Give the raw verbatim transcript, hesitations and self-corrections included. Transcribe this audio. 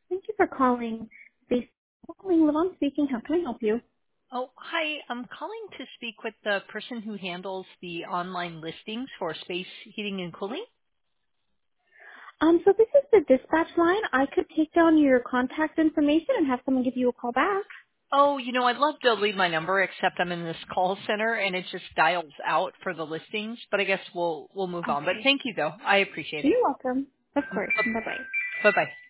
Thank you for calling. Space calling Levon speaking. How can I help you? Oh, hi. I'm calling to speak with the person who handles the online listings for space heating and cooling. Um, so this is the dispatch line. I could take down your contact information and have someone give you a call back. Oh, you know, I'd love to leave my number, except I'm in this call center and it just dials out for the listings. But I guess we'll we'll move on. But Okay. thank you, though. I appreciate it. You're welcome. Of course. Bye bye. Bye bye.